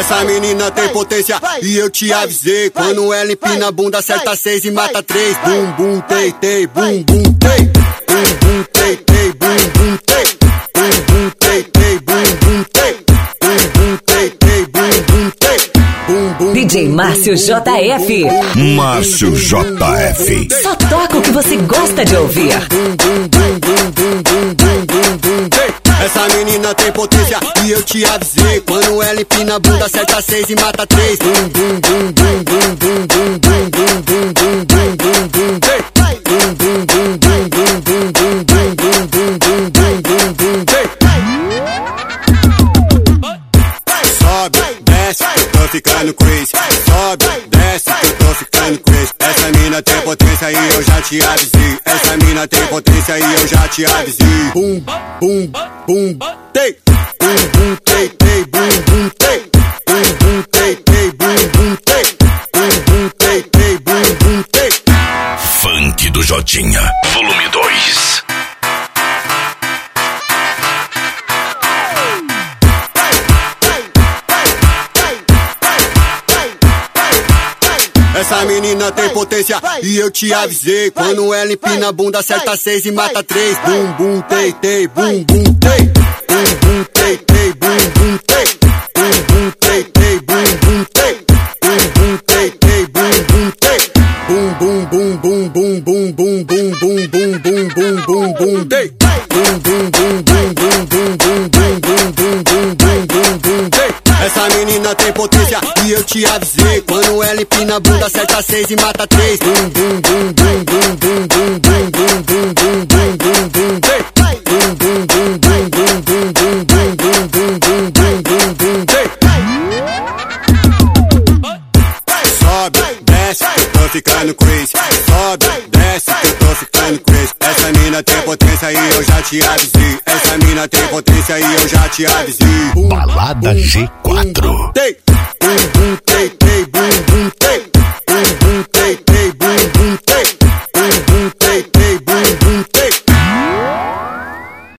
Essa menina tem potência e eu te avisei. Quando ela empina a bunda, acerta 6 e mata 3. Bum, bum, tei, tei, bum, bum, tei. Bum, bum, tei, tei, bum, bum, tei. Bum, bum, tei, tei, bum, bum, tei. Bum, bum, tei, tei, bum, bum, tei. Bum, bum. DJ Márcio JF. Márcio JF. Só toca o que você gosta de ouvir. Essa menina tem potência e eu te avisei. Quando ela empina a bunda, acerta 6 e mata 3. Bum, bum, bum, bum, bum, bum, bum, bum, bum, bum, bum, bum, bum, bum. Bum, bum, bum, bum, bum, bum, bum, bum, bum, bum, bum, bum, bum. Sobe, desce, eu tô ficando crazy. Sobe, desce, eu tô ficando crazy. Essa mina tem potência e eu já te avisei. Essa mina tem potência e eu já te avisei. Bum, bum, bum, tei. Bum, bum, tei, tei, bum, bum, tei. Bum, bum, tei, tei, bum, bum, tei. Bum, bum, tei, tei, bum, bum, tei. Funk do Jotinha, volume 2. Essa menina tem potência e eu te avisei. Quando ela empina a bunda, acerta 6 e mata 3. Bum, bum, tei, tei, bum, bum, tei. Bum, bum, tei, tei, bum, bum, tei. Bum, bum, tei, tei, bum, bum, tei. Bum, bum, tei, tei, bum, bum, tei. Bum, bum, bum, bum, bum, bum, bum, bum, bum, bum, bum, bum, bum, bum, tei. Bum, bum, bum, bum, bum, bum, bum, bum, bum, bum, bum, bum, bum, bum, tei. Essa menina tem potência e eu te avisei. Quando ela empina a bunda, acerta 6 e mata 3. Bum, bum, bum, bum, bum, bum, bum, bum, bum, bum, bum, bum, bum, bum, tei. Bum, bum, bum, bum, bum, bum, bum, bum, bum, bum, bum, bum, bum, bum, tei. Sobe, desce, eu tô ficando crazy. Sobe, desce, eu tô ficando crazy. Essa mina tem potência e eu já te avisei. Essa mina tem potência e eu já te avisei. Balada G4. Tei, bum, bum, tei, tei, bum, bum.